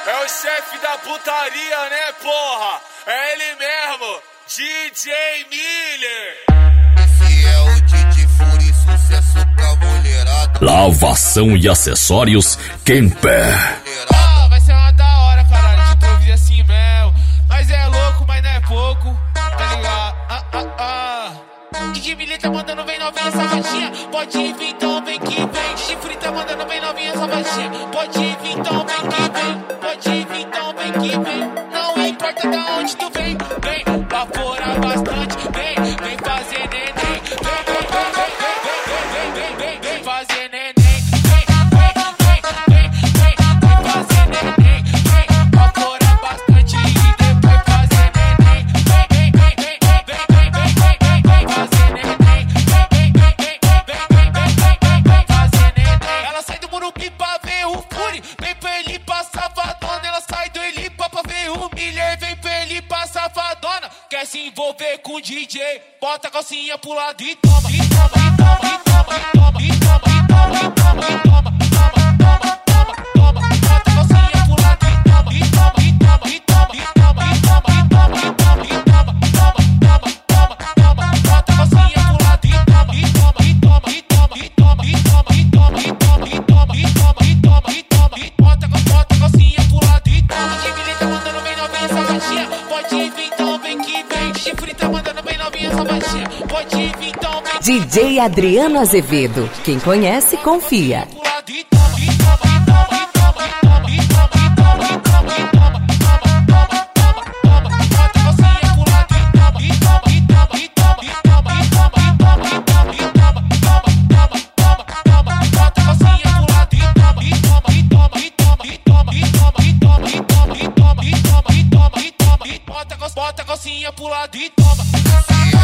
É o chefe da putaria, né, porra? É ele mesmo, DJ Miller. Esse é o DJ Fury, sucesso com a mulherada. Lavação e acessórios Kemper. Vai ser uma da hora, caralho, de improviso assim mesmo. Mas é louco, mas não é pouco, tá ligado? DJ Miller tá mandando bem novinha essa baixinha. Pode vir então, vem que vem. DJ Fury tá mandando bem novinha essa baixinha. Pode vir então, vem que vem. Pode vir então, vem que vem. Não importa da onde tu vem, vem vaporar bastante. Vem fazer neném. Vem fazer neném. Quer se envolver com o DJ? Bota a calcinha pro lado e toma, e toma, e toma, e toma, e toma, e toma, e toma, e toma, e toma, toma, toma, toma, bota a calcinha pro lado e toma, e toma, e toma, e toma, e toma, e toma, e toma, e toma, e toma, toma, toma, bota a calcinha pro lado e toma, e toma, e toma, e toma, e toma, e toma, e toma, e toma, e toma, e toma, e toma, e toma, e bota a calcinha pro lado e toma. Que menina tá mandando bem novinha essa baixinha. Pode vir então, vem que vem. DJ Fury tá mandando bem novinha essa baixinha. Pode vir então, vem. DJ Adriano Azevedo. Quem conhece, confia. Bota a calcinha pro lado e toma.